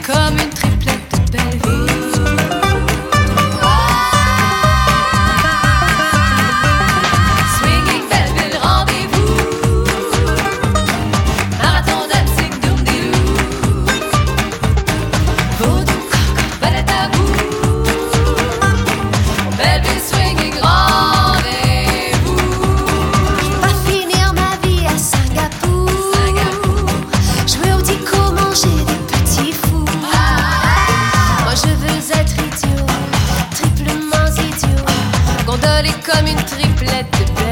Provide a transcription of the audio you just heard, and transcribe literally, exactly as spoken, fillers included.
comme une triplette de Belleville. Swinging Belleville, rendez-vous. Marathon dancing, doom-dee-doo. Vaudou, ballet à bout. Belleville swinging, rendez-vous. Pas finir ma vie à Singapour. Jouer au dico, manger des petits fous. Moi je veux être idiot, triplement idiot, gondoler comme une triplette de